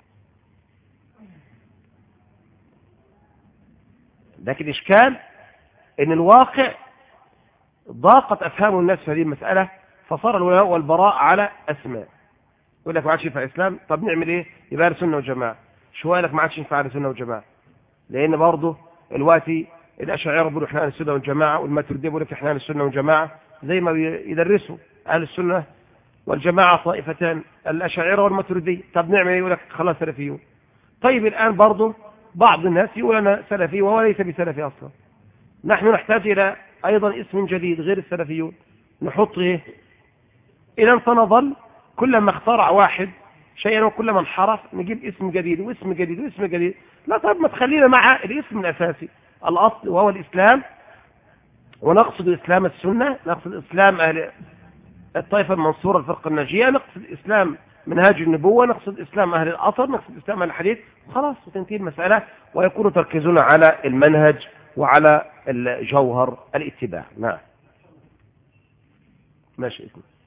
لكن الإشكال إن الواقع ضاقت أفهام الناس في هذه المسألة، فصار الولاء والبراء على أسماء. يقول لك ما عادش ينفع الإسلام، طب نعمل إيه؟ يبقى أهل السنة والجماعة. شو قال لك ما عادش ينفع أهل السنة والجماعة؟ لأن برضه الوقتي الأشاعرة بيقولوا إحنا أهل السنة والجماعة، والماتريدية بيقولوا لك إحنا أهل السنة والجماعة، زي ما يدرسوا أهل السنة والجماعة طائفتان، الأشاعرة والماتريدية. طب نعمل إيه؟ يقول لك خلاص سلفيون. طيب الآن برضه بعض الناس يقول أنا سلفي وهو ليس بسلفي أصلا. نحن نحتاج إلى أيضا اسم جديد غير السلفيون، نحط إيه؟ إذا فنظل كلما اخترع واحد شيئا وكلما انحرف نجيب اسم جديد واسم جديد واسم جديد. لا، طب ما تخلينا مع الاسم الأساسي الأصل وهو الإسلام، ونقصد إسلام السنة، نقصد إسلام أهل الطائفة المنصورة الفرقة الناجية، نقصد إسلام منهاج النبوة، نقصد إسلام أهل الأثر، نقصد إسلام أهل الحديث، خلاص وتنتهي المسألة، ويكون تركيزنا على المنهج وعلى الجوهر الاتباع. نعم. ماشي.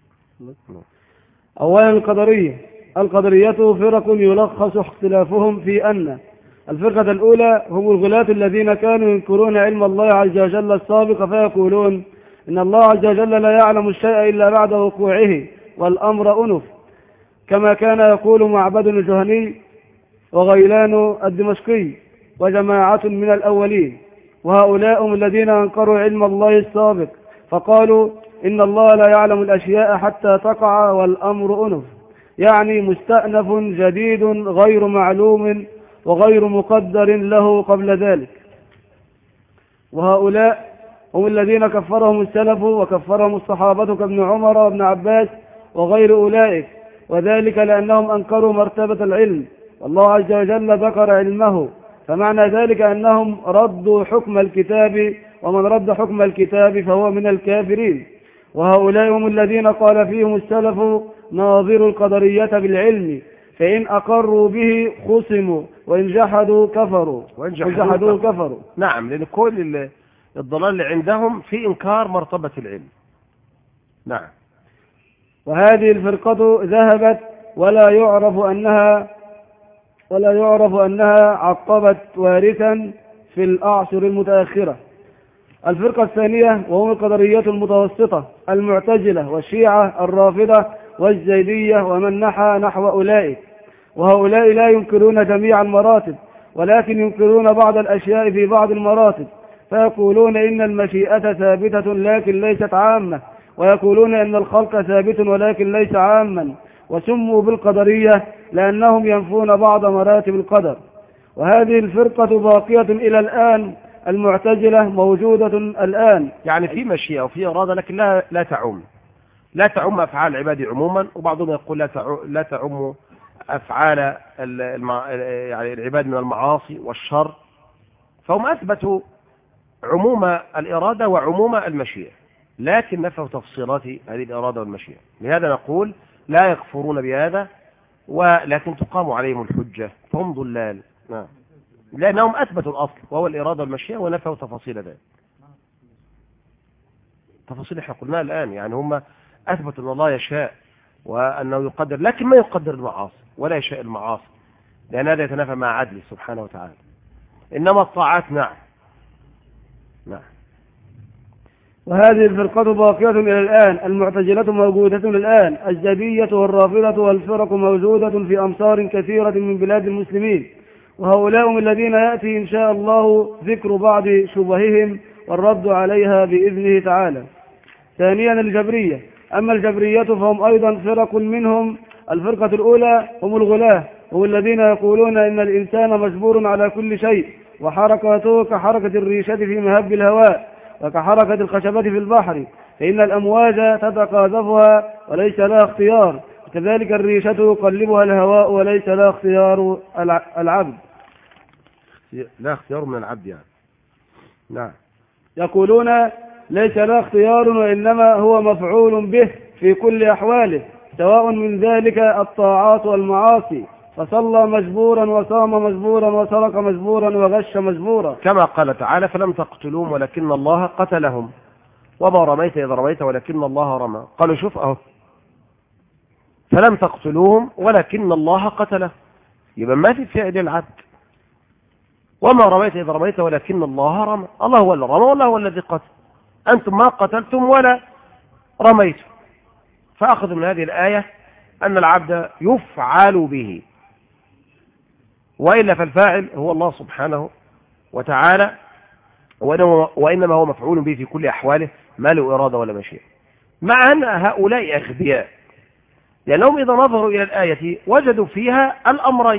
أولا القدرية فرق يلخص اختلافهم في أن الفرقة الأولى هم الغلاة الذين كانوا ينكرون علم الله عز وجل السابق، فيقولون إن الله عز وجل لا يعلم الشيء إلا بعد وقوعه والأمر أنف، كما كان يقول معبد الجهني وغيلان الدمشقي وجماعة من الأولين. وهؤلاء هم الذين أنكروا علم الله السابق، فقالوا إن الله لا يعلم الأشياء حتى تقع والأمر أنف، يعني مستأنف جديد غير معلوم وغير مقدر له قبل ذلك. وهؤلاء هم الذين كفرهم السلف وكفرهم الصحابة كابن عمر وابن عباس وغير أولئك، وذلك لأنهم أنكروا مرتبة العلم، والله عز وجل ذكر علمه، فمعنى ذلك أنهم ردوا حكم الكتاب، ومن رد حكم الكتاب فهو من الكافرين. وهؤلاء هم الذين قال فيهم السلف ناظروا القدرية بالعلم، فإن أقروا به خصموا وإن جحدوا كفروا. نعم، لأن كل الضلال اللي عندهم في إنكار مرتبة العلم. نعم. وهذه الفرقة ذهبت ولا يعرف أنها عقبت وارثا في الأعصر المتأخرة. الفرقة الثانية وهم القدرية المتوسطة المعتزلة والشيعة الرافضة والزيدية ومن نحو أولئك. وهؤلاء لا ينكرون جميع المراتب، ولكن ينكرون بعض الأشياء في بعض المراتب، فيقولون إن المشيئة ثابتة لكن ليست عامة، ويقولون إن الخلق ثابت ولكن ليس عاما، وسموا بالقدرية لأنهم ينفون بعض مراتب القدر. وهذه الفرقة باقية إلى الآن، المعتزلة موجودة الآن، يعني في مشيئة وفي إرادة لكن لا تعم، لا تعم أفعال العباد عموما، وبعضهم يقول لا تعم أفعال يعني العباد من المعاصي والشر، فهم أثبتوا عموم الإرادة وعموم المشيئة، لكن نفوا تفصيلات هذه الإرادة والمشيئة. لهذا نقول لا يكفرون بهذا، ولكن تقام عليهم الحجة فهم ضلال. نعم، لأنهم أثبتوا الأصل وهو الإرادة والمشيئة ونفوا تفاصيل ذلك. تفاصيل احنا قلناها الآن، يعني هم أثبتوا أن الله يشاء وأنه يقدر، لكن ما يقدر المعاصي ولا يشاء المعاصي، لأن هذا يتنافى مع عدله سبحانه وتعالى. إنما الطاعات نعم. وهذه الفرقة باقية إلى الآن، المعتزلة موجودة الآن، الجبية والرافضة والفرق موجودة في أمصار كثيرة من بلاد المسلمين، وهؤلاء هم الذين يأتي إن شاء الله ذكر بعض شبههم والرد عليها بإذنه تعالى. ثانيا الجبرية. أما الجبرية فهم أيضا فرق منهم. الفرقة الأولى هم الغلاة، هم الذين يقولون إن الإنسان مجبور على كل شيء، وحركته كحركة الريشة في مهب الهواء، وكحركة الخشبة في البحر، فإن الأمواج تتقاذفها وليس لها اختيار، كذلك الريشة يقلبها الهواء وليس لها اختيار العبد. لا اختيار من العبد يعني. نعم. يقولون ليس له اختيار، وإنما هو مفعول به في كل أحواله، سواء من ذلك الطاعات والمعاصي، فصلى مجبورا وصام مجبورا وسرق مجبورا وغش مجبورا، كما قال تعالى فلم تقتلوهم ولكن الله قتلهم وما رميت إذ رميت ولكن الله رمى. قالوا شوف أهو، فلم تقتلوهم ولكن الله قتله، يبقى ما في فعل العبد. وما رميت إذ رميت ولكن الله رمى، الله هو اللي رمى والله هو الذي قتل، أنتم ما قتلتم ولا رميتم. فأخذوا من هذه الآية أن العبد يفعل به، وإلا فالفاعل هو الله سبحانه وتعالى، وإنما هو مفعول به في كل أحواله، ما له إرادة ولا مشيئة. مع أن هؤلاء أغبياء، لأنهم إذا نظروا إلى الآية وجدوا فيها الأمرين،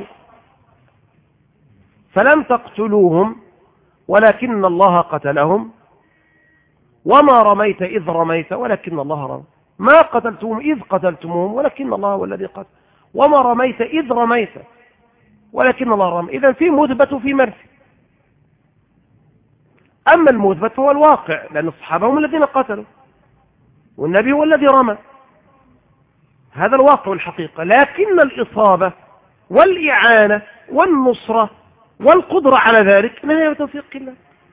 فلم تقتلوهم ولكن الله قتلهم، وما رميت إذ رميت ولكن الله رمى، ما قتلتهم إذ قتلتموهم ولكن الله هو الذي قتل، وما رميت إذ رميت ولكن الله رمى. إذن في مثبت وفي منفي. أما المثبت فهو الواقع، لأن الصحابة هم الذين قتلوا والنبي هو الذي رمى، هذا الواقع والحقيقة. لكن الإصابة والإعانة والنصرة والقدرة على ذلك لا هي بتوفيق الله،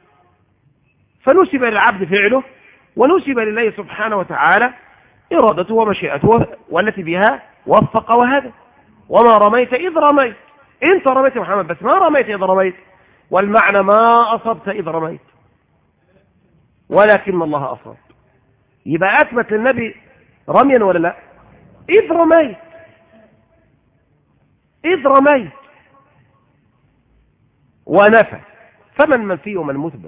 فنسب للعبد فعله ونسب لله سبحانه وتعالى إرادته ومشيئته، والتي بها وفق وهذا. وما رميت إذ رميت، انت رميت محمد بس ما رميت إذ رميت، والمعنى ما أصبت إذ رميت ولكن الله أصاب. يبقى أثبت للنبي رميا ولا لا؟ إذ رميت، إذ رميت، ونفى. فمن منفي ومن مثبت؟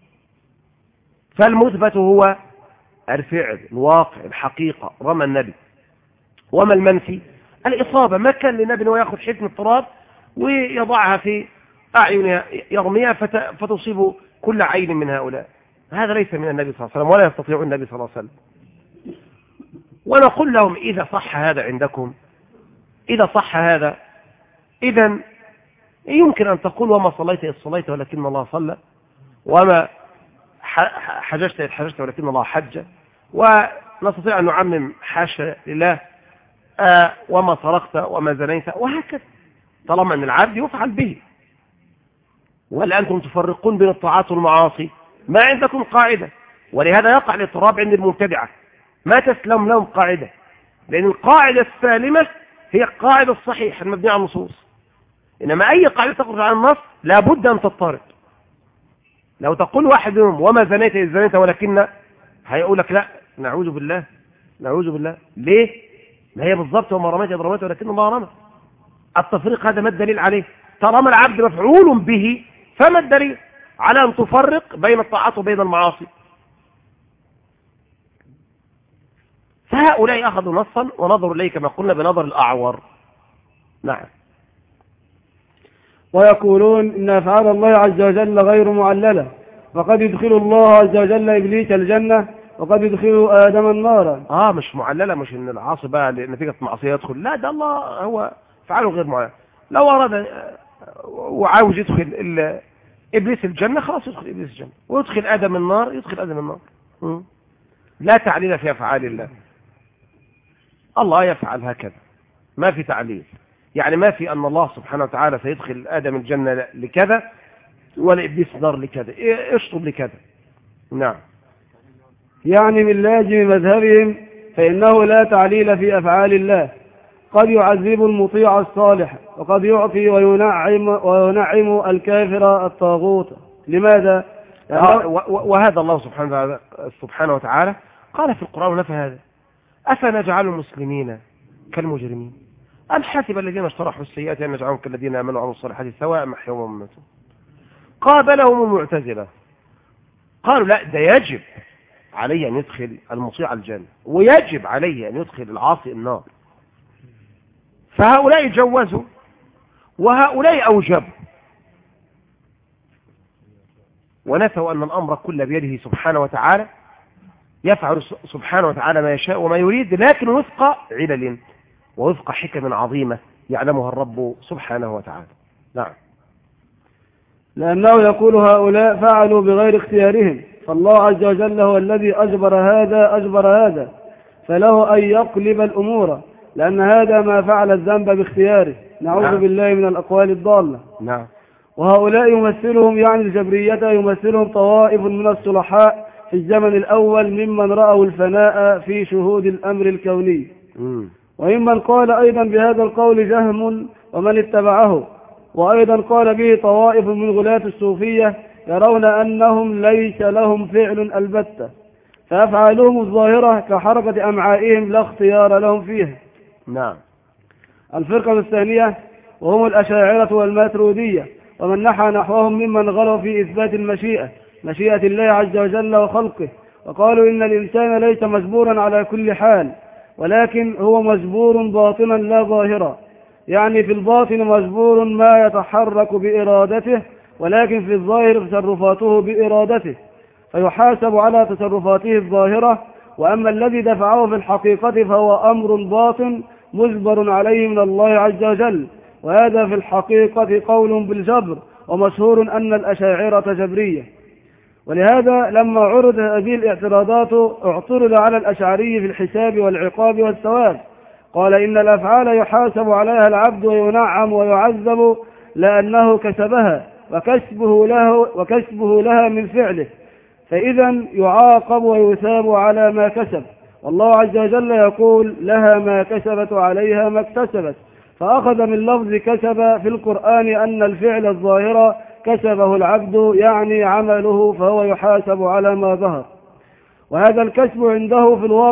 فالمثبت هو الفعل الواقع الحقيقة، رمى النبي. وما المنفي؟ الإصابة، ما كان للنبي أنه يأخذ حكم التراب ويضعها في أعينها يرميها فتصيب كل عين من هؤلاء، هذا ليس من النبي صلى الله عليه وسلم ولا يستطيع النبي صلى الله عليه وسلم. ونقول لهم إذا صح هذا عندكم، إذا صح هذا، إذن يمكن أن تقول وما صليت إذ صليت ولكن الله صلى، وما حججت إذ حججت ولكن الله حج، ونستطيع أن نعمم حاشا لله وما سرقت وما زنيت، وهكذا، طالما أن العبد يفعل به. ولا أنتم تفرقون بين الطاعات والمعاصي، ما عندكم قاعدة، ولهذا يقع الاضطراب عند المبتدعة، ما تسلم لهم قاعدة، لأن القاعدة السالمة هي القاعدة الصحيحة المبنية على النصوص، إنما أي قاعدة تخرج عن النص لابد أن تضطرب. لو تقول واحد منهم وما زنيت إذ زنيت ولكن، هيقول لك لا، نعوذ بالله، نعوذ بالله. ليه؟ ما هي بالضبط وما رميت إذ رميت ولكن الله رمى. التفريق هذا ما الدليل عليه؟ طالما العبد مفعول به فما الدليل على أن تفرق بين الطاعات وبين المعاصي؟ فهؤلاء أخذوا نصا ونظروا إليه كما قلنا بنظر الأعور. نعم. ويقولون إن أفعال الله عز وجل غير معللة، فقد يدخل الله عز وجل إبليس الجنة وقد يدخل آدم النار. مش معللة، مش ان العاصي بقى نتيجة معصية يدخل، لا، ده الله هو فعله غير معلل. لو أراد وعاوز يدخل إبليس الجنة، خلاص يدخل إبليس الجنة، ويدخل آدم النار، يدخل آدم النار. لا تعليل في أفعال الله، الله يفعل هكذا، ما في تعليل، يعني ما في أن الله سبحانه وتعالى سيدخل آدم الجنة لكذا ولا إبليس النار لكذا، اشطب لكذا. نعم. يعني من لازم مذهبهم فإنه لا تعليل في أفعال الله، قد يعذب المطيع الصالح، وقد يعطي وينعم الكافر الطاغوت. لماذا؟ وهذا الله سبحانه وتعالى قال في القرآن ونفى هذا: أفنجعل المسلمين كالمجرمين أم حسب الذين اشترحوا السيئات أن نجعلهم كالذين آمنوا وعملوا الصالحات سواء محياهم ومماتهم. قابلهم المعتزلة، قالوا لا، ده يجب عليه أن يدخل المطيع الجنة، ويجب عليه أن يدخل العاصي النار. فهؤلاء جوزوا وهؤلاء أوجبوا، ونفوا أن الأمر كله بيده سبحانه وتعالى، يفعل سبحانه وتعالى ما يشاء وما يريد، لكن وفق علل ووفق حكم عظيمة يعلمها الرب سبحانه وتعالى. نعم. لأنه يقول هؤلاء فعلوا بغير اختيارهم، فالله عز وجل هو الذي أجبر هذا، فله أن يقلب الأمور، لأن هذا ما فعل الذنب باختياره. نعوذ بالله من الأقوال الضالة. نعم. وهؤلاء يمثلهم، يعني الجبرية، يمثلهم طوائف من الصلحاء في الزمن الأول ممن رأوا الفناء في شهود الأمر الكوني. وممن قال أيضا بهذا القول جهم ومن اتبعه، وأيضا قال به طوائف من غلاة الصوفية يرون أنهم ليس لهم فعل البتة، فأفعالهم الظاهرة كحركة أمعائهم لا اختيار لهم فيها. نعم. الفرقة الثانية وهم الأشاعرة والماترودية، ومن نحى نحوهم ممن غلوا في إثبات مشيئة الله عز وجل وخلقه، وقالوا إن الإنسان ليس مجبورا على كل حال، ولكن هو مجبور باطنا لا ظاهرا، يعني في الباطن مجبور ما يتحرك بإرادته، ولكن في الظاهر تصرفاته بإرادته، فيحاسب على تصرفاته الظاهرة. وأما الذي دفعه في الحقيقة فهو أمر باطن مجبر عليه من الله عز وجل، وهذا في الحقيقة قول بالجبر، ومشهور أن الأشاعرة جبرية. ولهذا لما عرض هذه الاعتراضات اعترض على الأشعري في الحساب والعقاب والثواب، قال إن الأفعال يحاسب عليها العبد وينعم ويعذب لأنه كسبها، وكسبه لها من فعله، فإذا يعاقب ويثاب على ما كسب. والله عز وجل يقول لها ما كسبت وعليها ما اكتسبت، فأخذ من لفظ كسب في القرآن أن الفعل الظاهر كسبه العبد، يعني عمله، فهو يحاسب على ما ظهر. وهذا الكسب عنده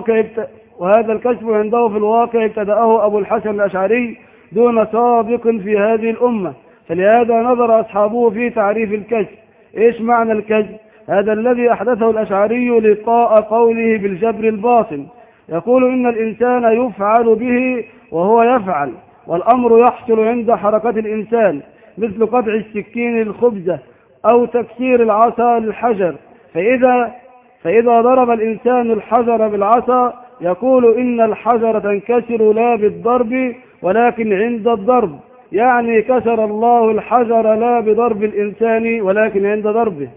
في الواقع ابتدأه أبو الحسن الأشعري دون سابق في هذه الأمة، فلهذا نظر أصحابه في تعريف الكسب. إيش معنى الكسب؟ هذا الذي أحدثه الأشعري لقاء قوله بالجبر الباطن، يقول إن الإنسان يفعل به وهو يفعل، والأمر يحصل عند حركة الإنسان، مثل قطع السكين الخبزة أو تكسير العصا للحجر، فإذا ضرب الإنسان الحجر بالعصا يقول إن الحجر تنكسر لا بالضرب ولكن عند الضرب، يعني كسر الله الحجر لا بضرب الإنسان ولكن عند ضربه،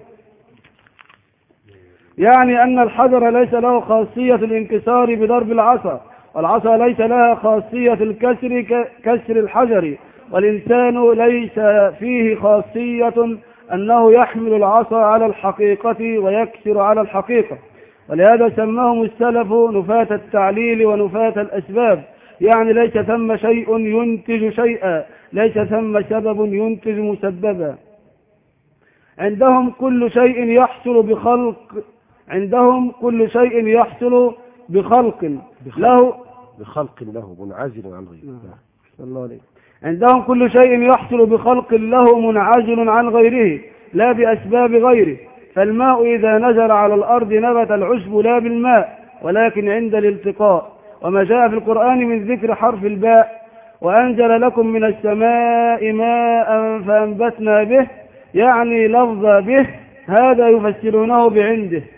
يعني أن الحجر ليس له خاصية الانكسار بضرب العصا، والعصا ليس لها خاصية الكسر كسر الحجر، والإنسان ليس فيه خاصية أنه يحمل العصا على الحقيقة ويكسر على الحقيقة. ولهذا سماهم السلف نفاة التعليل ونفاة الأسباب، يعني ليس ثم شيء ينتج شيئا، ليس ثم سبب ينتج مسببا. عندهم كل شيء يحصل بخلق له منعزل عن غيره. عندهم كل شيء يحصل بخلق له منعزل عن غيره لا بأسباب غيره، فالماء إذا نزل على الأرض نبت العشب لا بالماء ولكن عند الالتقاء. وما جاء في القرآن من ذكر حرف الباء وأنزل لكم من السماء ماء فأنبتنا به، يعني لفظ به، هذا يفسرونه بعنده،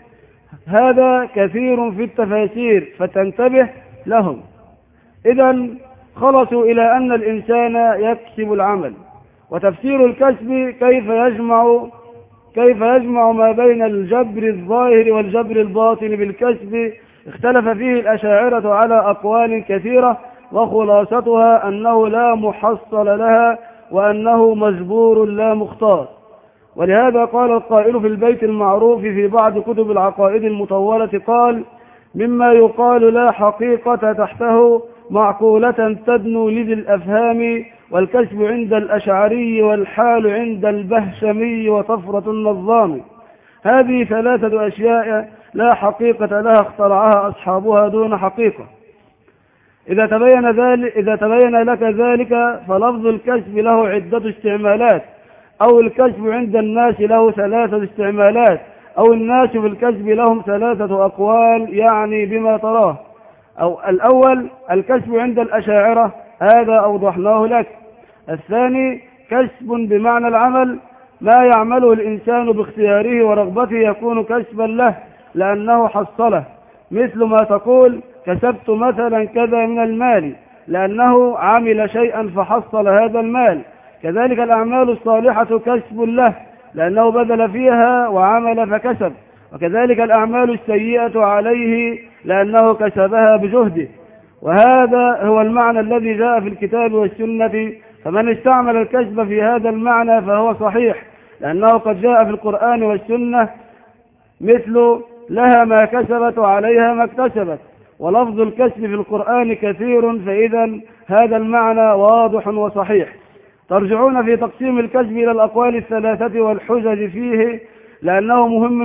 هذا كثير في التفاسير فتنتبه لهم. إذا خلصوا إلى أن الإنسان يكسب العمل. وتفسير الكسب كيف يجمع ما بين الجبر الظاهر والجبر الباطن بالكسب اختلف فيه الأشاعرة على أقوال كثيرة، وخلاصتها أنه لا محصل لها وأنه مجبور لا مختار. ولهذا قال القائل في البيت المعروف في بعض كتب العقائد المطولة قال: مما يقال لا حقيقة تحته معقولة تدنو لذي الأفهام، والكسب عند الأشعري والحال عند البهشمي وطفرة النظام. هذه ثلاثة أشياء لا حقيقة لها اخترعها أصحابها دون حقيقة. إذا تبين لك ذلك فلفظ الكسب له عدة استعمالات، أو الكسب عند الناس له 3 استعمالات، أو الناس في الكسب لهم 3 أقوال، يعني بما تراه. أو الأول الكسب عند الأشاعرة، هذا أوضحناه لك. الثاني كسب بمعنى العمل، ما يعمله الإنسان باختياره ورغبته يكون كسبا له لأنه حصله، مثل ما تقول كسبت مثلا كذا من المال لأنه عمل شيئا فحصل هذا المال. كذلك الأعمال الصالحة كسب له لأنه بذل فيها وعمل فكسب، وكذلك الأعمال السيئة عليه لأنه كسبها بجهده. وهذا هو المعنى الذي جاء في الكتاب والسنة، فمن استعمل الكسب في هذا المعنى فهو صحيح، لأنه قد جاء في القرآن والسنة مثل لها ما كسبت وعليها ما اكتسبت، ولفظ الكسب في القرآن كثير، فإذا هذا المعنى واضح وصحيح. ترجعون في تقسيم الكسب إلى الأقوال 3 والحجج فيه، لأنه مهم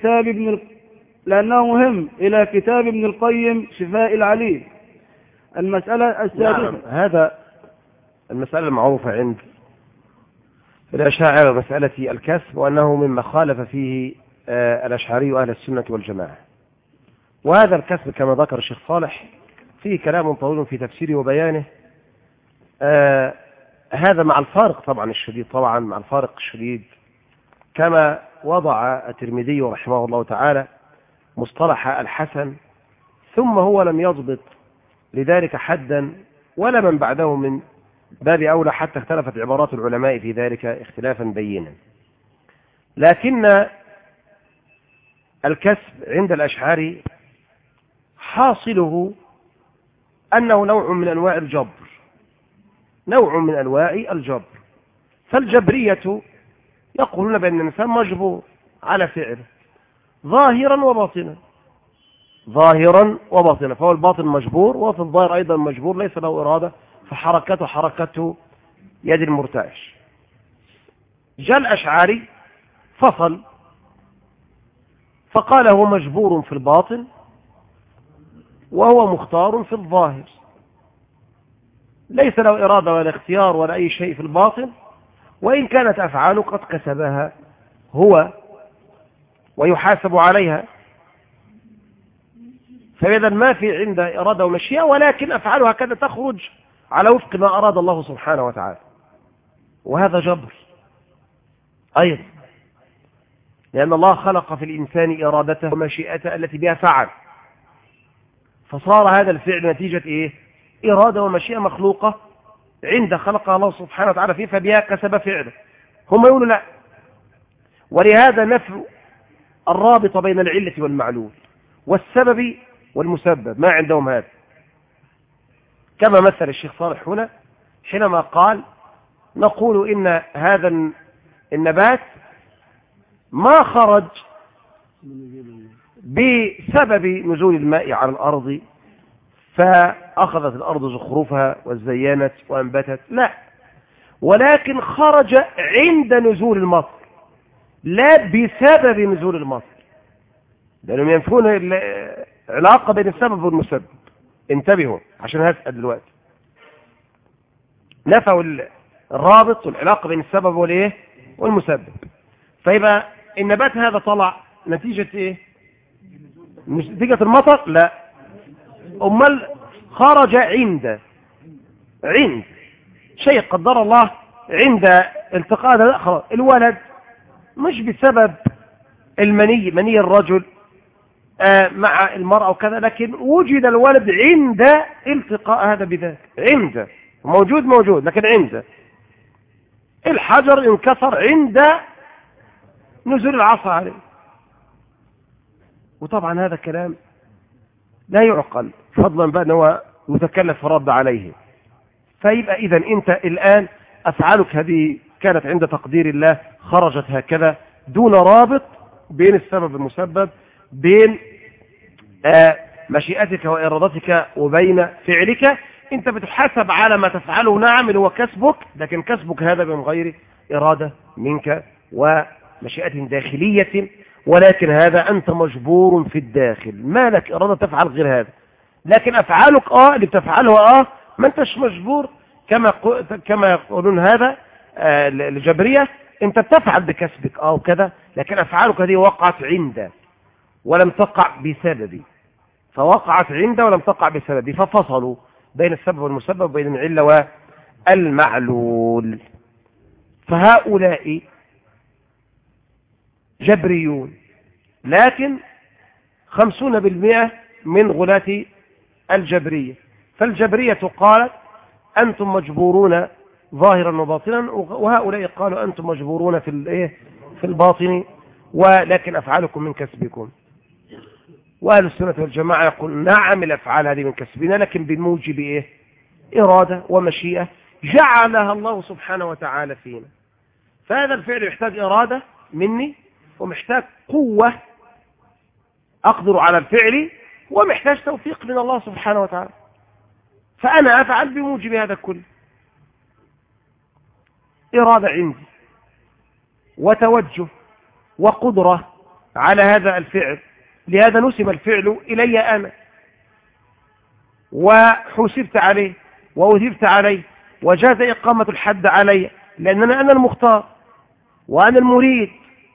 إلى كتاب ابن القيم شفاء العليل. المسألة السادسة. نعم، هذا المسألة المعروفة عند الأشاعرة مسألة الكسب، وأنه مما خالف فيه الأشعري وأهل السنة والجماعة. وهذا الكسب كما ذكر الشيخ صالح فيه كلام طويل في تفسيره وبيانه. هذا مع الفارق طبعا الشديد، مع الفارق الشديد كما وضع الترمذي رحمه الله تعالى مصطلح الحسن، ثم هو لم يضبط لذلك حدا ولا من بعده من باب أولى، حتى اختلفت عبارات العلماء في ذلك اختلافا بينا. لكن الكسب عند الأشعري حاصله أنه نوع من أنواع الجبر، فالجبرية يقولون بأن الإنسان مجبور على فعله ظاهرا وباطنا، فهو الباطن مجبور، وفي الظاهر أيضا مجبور، ليس له إرادة، فحركته حركته يد المرتعش. جاء الأشعري فصل فقال هو مجبور في الباطن وهو مختار في الظاهر، ليس له إرادة ولا اختيار ولا أي شيء في الباطن، وإن كانت أفعاله قد كسبها هو ويحاسب عليها، فإذا ما في عنده إرادة ومشيئة، ولكن أفعاله هكذا تخرج على وفق ما أراد الله سبحانه وتعالى، وهذا جبر أيضا، لأن الله خلق في الإنسان إرادته ومشيئته التي بها فعل، فصار هذا الفعل نتيجة إرادة ومشيئة مخلوقة عند خلق الله سبحانه وتعالى فيه، فبها كسب فعله. هم يقولوا لا، ولهذا نفوا الرابط بين العلة والمعلول والسبب والمسبب، ما عندهم هذا، كما مثل الشيخ صالح هنا حينما قال نقول إن هذا النبات ما خرج بسبب نزول الماء على الأرض فأخذت الأرض زخرفها وزينت وأنبتت، لا، ولكن خرج عند نزول المطر لا بسبب نزول المطر، لأنهم ينفون العلاقة بين السبب والمسبب. انتبهوا عشان هسأل دلوقتي، نفوا الرابط والعلاقة بين السبب والمسبب. فيبقى النبات هذا طلع نتيجة نتيجة المطر؟ لا، أمال خرج عند شيء قدر الله عند التقاء الولد، مش بسبب مني الرجل مع المرأة وكذا، لكن وجد الولد عند التقاء هذا بذاك، عند موجود لكن عند الحجر انكسر عند نزول العصا عليه. وطبعا هذا كلام لا يعقل، فضلا بقى أنه يتكلف رد عليه. فيبقى إذا أنت الآن أفعالك هذه كانت عند تقدير الله، خرجت هكذا دون رابط بين السبب المسبب، بين مشيئتك وإرادتك وبين فعلك. أنت بتحاسب على ما تفعله، نعم اللي هو كسبك، لكن كسبك هذا من غير إرادة منك ومشيئة داخلية، ولكن هذا أنت مجبور في الداخل، ما لك إرادة تفعل غير هذا. لكن أفعالك اللي بتفعله ما أنتش مجبور، كما يقولون هذا الجبرية، أنت بتفعل بكسبك وكذا، لكن أفعالك هذه وقعت عند ولم تقع بسبب، فوقعت عند ولم تقع بسبب، ففصلوا بين السبب والمسبب وبين العلة والمعلول. فهؤلاء جبريون، لكن 50% من غلاة الجبرية. فالجبرية قالت أنتم مجبورون ظاهرا وباطنا، وهؤلاء قالوا أنتم مجبورون في الباطن، ولكن أفعالكم من كسبكم. وأهل السنة والجماعة يقول نعم الأفعال هذه من كسبنا، لكن بموجب إرادة ومشيئة جعلها الله سبحانه وتعالى فينا. فهذا الفعل يحتاج إرادة مني، ومحتاج قوة أقدر على الفعل، ومحتاج توفيق من الله سبحانه وتعالى. فأنا أفعل بموجب هذا كله، إرادة عندي وتوجه وقدرة على هذا الفعل، لهذا نسب الفعل إلي أنا، وحسبت عليه وأثبت عليه، وجاز إقامة الحد علي، لأننا أنا المختار وأنا المريد،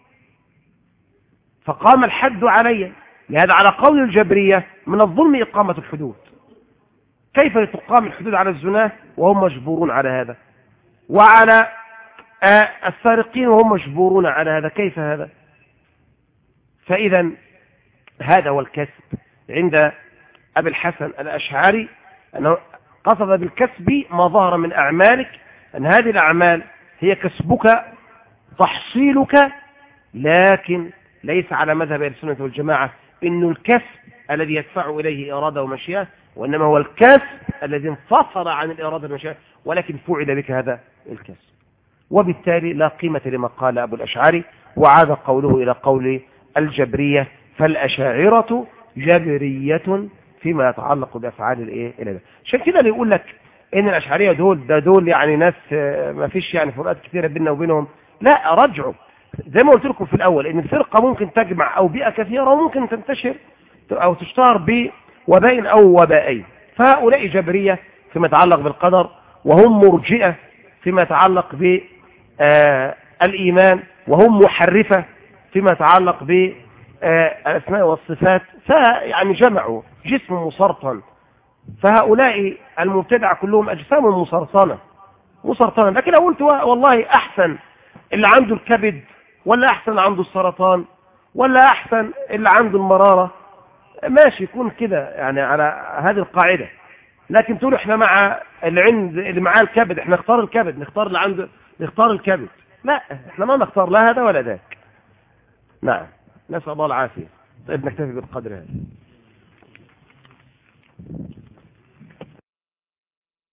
فقام الحد علي. لهذا على قول الجبرية من الظلم إقامة الحدود. كيف تقام الحدود على الزناة وهم مجبورون على هذا، وعلى السارقين وهم مجبورون على هذا؟ كيف هذا؟ فإذا هذا هو الكسب عند أبي الحسن الأشعري، أنه قصد بالكسب ما ظهر من أعمالك، أن هذه الأعمال هي كسبك تحصيلك، لكن ليس على مذهب أهل السنة والجماعة إنه الكسب الذي يدفع إليه إرادة ومشيئة، وإنما هو الكسب الذي انفصل عن الإرادة والمشيئة، ولكن فعل بك هذا الكسب. وبالتالي لا قيمة لما قال أبو الأشعري، وعاد قوله إلى قول الجبرية. فالأشاعرة جبرية فيما يتعلق بأفعال الإله. عشان كده اللي يقول لك إن الأشعرية دول يعني ناس ما فيش يعني فروقات كثيرة بيننا وبينهم، لا، رجعوا. زي ما قلت لكم في الأول إن الفرقة ممكن تجمع أو بيئة كثيرة، وممكن تنتشر أو تشتهر بوباء أو وبائين. فهؤلاء جبرية فيما يتعلق بالقدر، وهم مرجئة فيما يتعلق بالإيمان، وهم محرفة فيما يتعلق بالأسماء والصفات. فيعني جمعوا جسم مسرطن. فهؤلاء المبتدع كلهم أجسام مسرطنة. لكن لو قلت والله أحسن اللي عنده الكبد، ولا أحسن اللي عنده السرطان، ولا أحسن اللي عنده المرارة، ماشي، يكون كده يعني على هذه القاعدة. لكن تقول احنا مع اللي معاه الكبد، احنا نختار الكبد، نختار اللي عنده، نختار الكبد. لا، احنا ما نختار لا هذا ولا ذاك. نعم، نسأل الله العافية. طيب نكتفي بالقدر هذا.